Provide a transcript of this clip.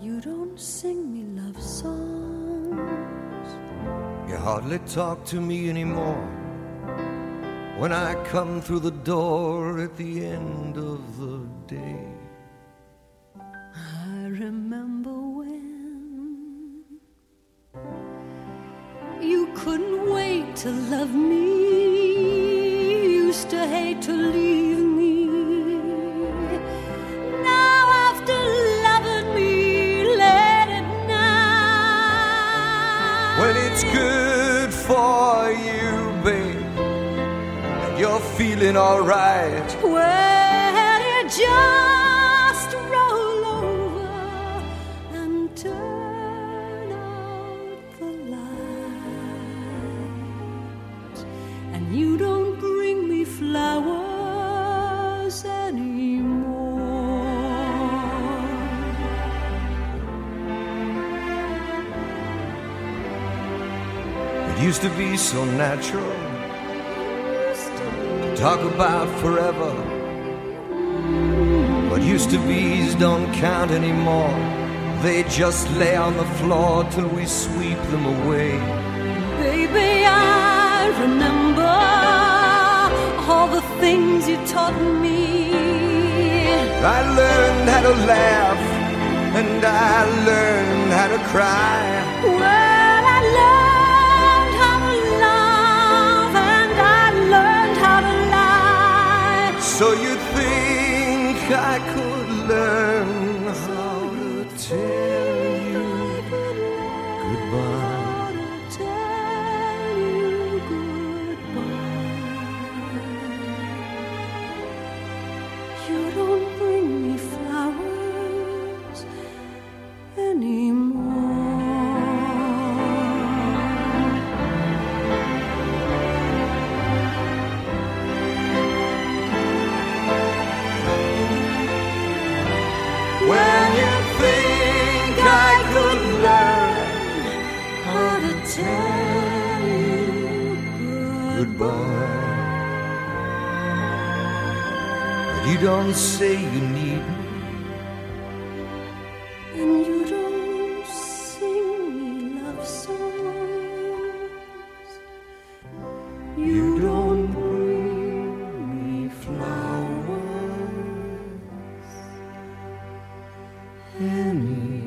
You don't sing me love songs. You hardly talk to me anymore when I come through the door at the end of the day. I remember when you couldn't wait to love me, used to hate to leave me. Now after loving me late at night, When it's good for you, babe, and you're feeling alright, well, you just roll over and turn out the light, and you don't bring me flowers anymore. it used to be so natural to talk about forever. But used to be's don't count anymore. They just lay on the floor till we sweep them away. Baby, I remember all the things you taught me. I learned how to laugh and I learned how to cry. Well, I learned how to love and I learned how to lie. So you think I could learn how to tell you goodbye? How to tell you goodbye. You don't bring me flowers anymore. When you think I could learn How to tell you goodbye, but you don't say you need me. and you don't sing me love songs. You don't bring me flowers anymore.